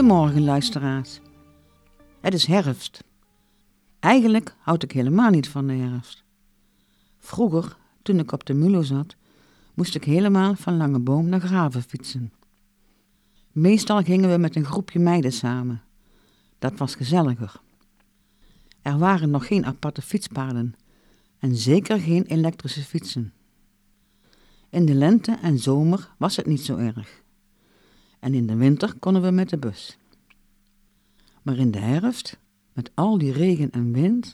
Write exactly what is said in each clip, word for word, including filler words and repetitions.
Goedemorgen luisteraars. Het is herfst. Eigenlijk houd ik helemaal niet van de herfst. Vroeger, toen ik op de Mulo zat, moest ik helemaal van Langeboom naar Graven fietsen. Meestal gingen we met een groepje meiden samen. Dat was gezelliger. Er waren nog geen aparte fietspaden en zeker geen elektrische fietsen. In de lente en zomer was het niet zo erg. En in de winter konden we met de bus. Maar in de herfst, met al die regen en wind...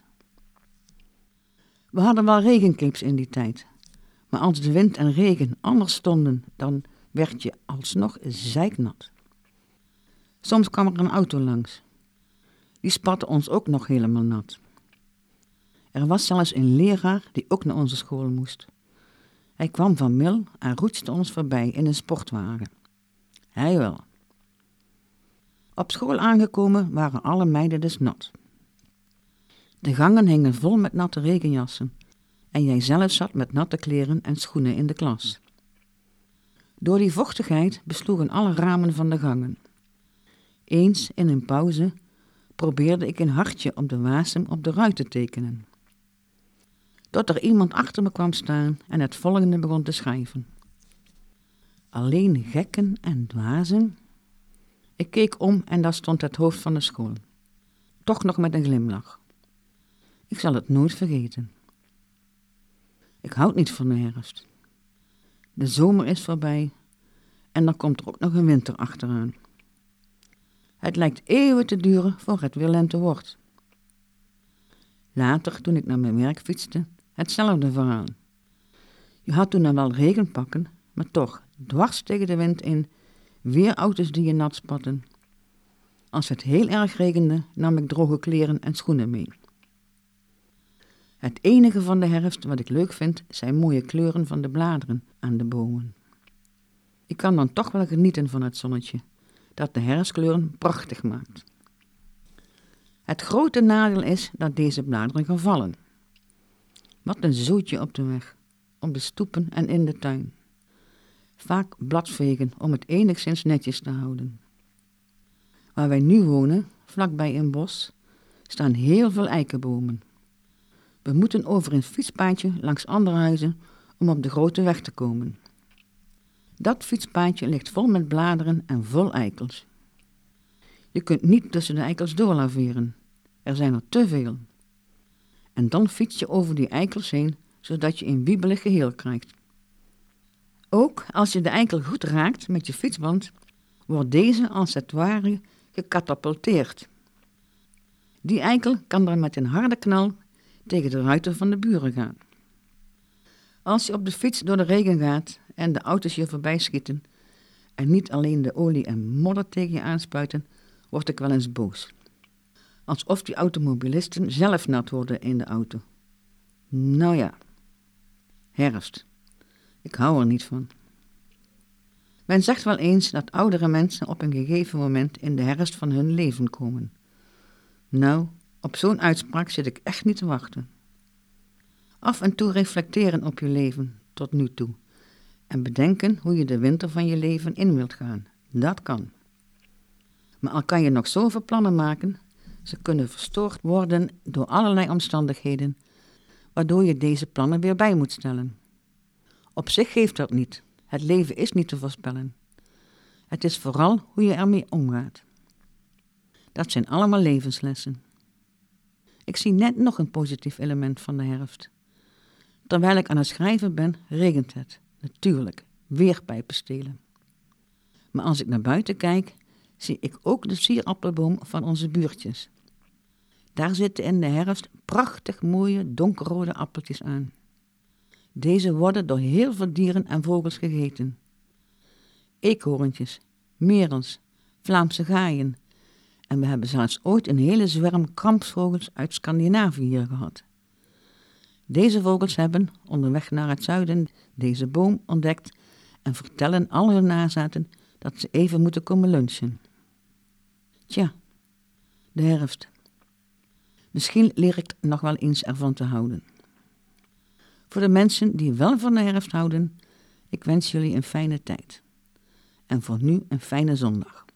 We hadden wel regencapes in die tijd. Maar als de wind en regen anders stonden, dan werd je alsnog zeiknat. Soms kwam er een auto langs. Die spatte ons ook nog helemaal nat. Er was zelfs een leraar die ook naar onze school moest. Hij kwam van Mil en roetste ons voorbij in een sportwagen. Hij wel. Op school aangekomen waren alle meiden dus nat. De gangen hingen vol met natte regenjassen en jij zelf zat met natte kleren en schoenen in de klas. Door die vochtigheid besloegen alle ramen van de gangen. Eens in een pauze probeerde ik een hartje op de wasem op de ruit te tekenen. Tot er iemand achter me kwam staan en het volgende begon te schrijven. Alleen gekken en dwazen. Ik keek om en daar stond het hoofd van de school. Toch nog met een glimlach. Ik zal het nooit vergeten. Ik houd niet van de herfst. De zomer is voorbij en dan komt er ook nog een winter achteraan. Het lijkt eeuwen te duren voor het weer lente wordt. Later, toen ik naar mijn werk fietste, hetzelfde verhaal. Je had toen dan wel regenpakken, maar toch, dwars tegen de wind in, weer auto's die je nat spatten. Als het heel erg regende, nam ik droge kleren en schoenen mee. Het enige van de herfst wat ik leuk vind, zijn mooie kleuren van de bladeren aan de bomen. Ik kan dan toch wel genieten van het zonnetje, dat de herfstkleuren prachtig maakt. Het grote nadeel is dat deze bladeren gaan vallen. Wat een zootje op de weg, op de stoepen en in de tuin. Vaak bladvegen om het enigszins netjes te houden. Waar wij nu wonen, vlakbij een bos, staan heel veel eikenbomen. We moeten over een fietspaadje langs andere huizen om op de grote weg te komen. Dat fietspaadje ligt vol met bladeren en vol eikels. Je kunt niet tussen de eikels doorlaveren. Er zijn er te veel. En dan fiets je over die eikels heen, zodat je een wiebelig geheel krijgt. Ook als je de eikel goed raakt met je fietsband, wordt deze als het ware gecatapulteerd. Die eikel kan dan met een harde knal tegen de ruiten van de buren gaan. Als je op de fiets door de regen gaat en de auto's je voorbij schieten en niet alleen de olie en modder tegen je aanspuiten, word ik wel eens boos. Alsof die automobilisten zelf nat worden in de auto. Nou ja, herfst. Ik hou er niet van. Men zegt wel eens dat oudere mensen op een gegeven moment in de herfst van hun leven komen. Nou, op zo'n uitspraak zit ik echt niet te wachten. Af en toe reflecteren op je leven tot nu toe en bedenken hoe je de winter van je leven in wilt gaan. Dat kan. Maar al kan je nog zoveel plannen maken, ze kunnen verstoord worden door allerlei omstandigheden, waardoor je deze plannen weer bij moet stellen. Op zich geeft dat niet. Het leven is niet te voorspellen. Het is vooral hoe je ermee omgaat. Dat zijn allemaal levenslessen. Ik zie net nog een positief element van de herfst. Terwijl ik aan het schrijven ben, regent het. Natuurlijk, weer pijpen stelen. Maar als ik naar buiten kijk, zie ik ook de sierappelboom van onze buurtjes. Daar zitten in de herfst prachtig mooie donkerrode appeltjes aan. Deze worden door heel veel dieren en vogels gegeten. Eekhoorntjes, merels, Vlaamse gaaien. En we hebben zelfs ooit een hele zwerm krampsvogels uit Scandinavië hier gehad. Deze vogels hebben, onderweg naar het zuiden, deze boom ontdekt en vertellen al hun nazaten dat ze even moeten komen lunchen. Tja, de herfst. Misschien leer ik nog wel eens ervan te houden. Voor de mensen die wel van de herfst houden, ik wens jullie een fijne tijd. En voor nu een fijne zondag.